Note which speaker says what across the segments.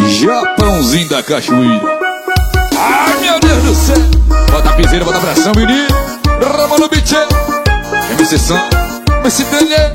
Speaker 1: Japãozinho da cachoeira. Ai, meu Deus do céu. Bota a piseira, bota a pressão, menino. Rama no beat. MC Sam, MC Daniel.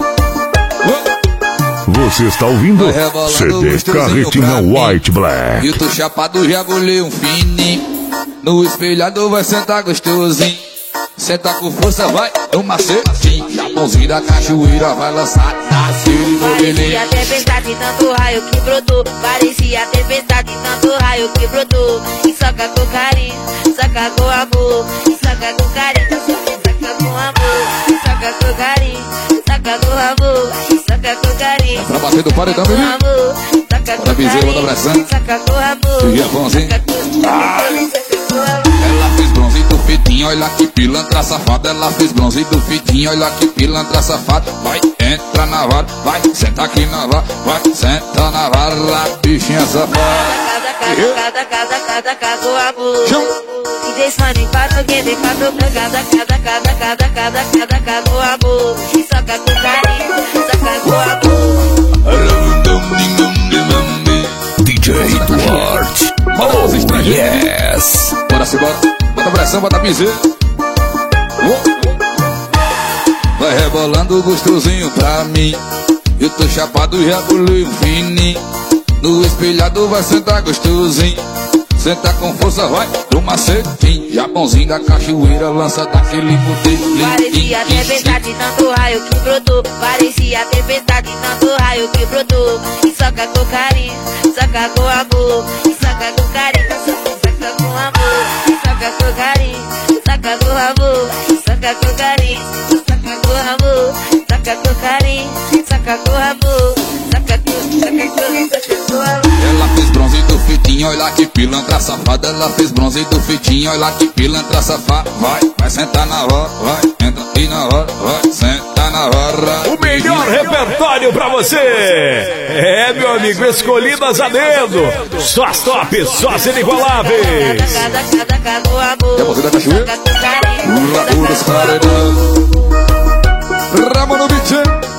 Speaker 2: Você está ouvindo CD Carretinha White Black.
Speaker 1: Eu tô chapado, já bolei um fininho. No espelhador vai sentar gostosinho. Senta com força, vai, no macetinho. Japãozinho da cachoeira vai lançar nascer.
Speaker 3: Parecia tempestade, tanto raio que brotou. Parecia tempestade, tanto raio que brotou. E soca com carinho, soca com amor. E soca com carinho, soca com amor. E soca com carinho, soca com amor. E soca com carinho.
Speaker 1: É pra bater do paredão, menino.
Speaker 3: Soca com carinho, soca com amor.
Speaker 1: Japãozinho. Ela fez bronze do fitinho, olha que pilantra safada. Ela fez bronze do fitinho, olha que pilantra safada. Vai, entra na vara, vai, senta aqui na vara. Vai, senta na vara, bichinha safada.
Speaker 3: Cada com amor. E deixa nem para o que nem para o cada com amor. E soca com carinho, soca com amor.
Speaker 2: DJ Duarte. Oh, yes.
Speaker 1: Bora se bora, bota pressão, bota piseira. Vai rebolando gostosinho pra mim. Eu tô chapado, já pulei um fininho. No espelhado vai sentar gostosinho. Senta com força, vai, no macetinho. Japãozinho da cachoeira lança daquele modelo.
Speaker 3: Parecia tempestade, tanto raio que brotou. Parecia tempestade, tanto raio que brotou. E soca com carinho, soca com amor. E soca com carinho, soca com amor. E soca com carinho, soca com amor. E soca com carinho, soca com amor. Soca com carinho, soca com amor. Soca com amor.
Speaker 1: Ela fez bronze do fitinho, olha que pilantra safada. Ela fez bronze do fitinho, olha que pilantra safada. Vai sentar na hora, vai, entra aí na hora, vai, senta na hora.
Speaker 4: O melhor repertório pra você. É, meu amigo, escolhidas a dedo. Só as top, só as inigualáveis.
Speaker 1: Japãozinho da cachoeira. Rua dos paredão. Rama no beat.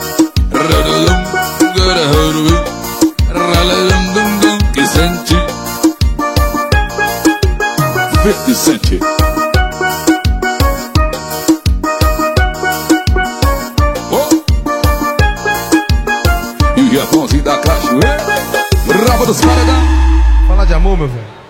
Speaker 1: Que sente, verde sente. E o Japãozinho da cachoeira. Rama dos paredão.
Speaker 5: Fala de amor, meu velho.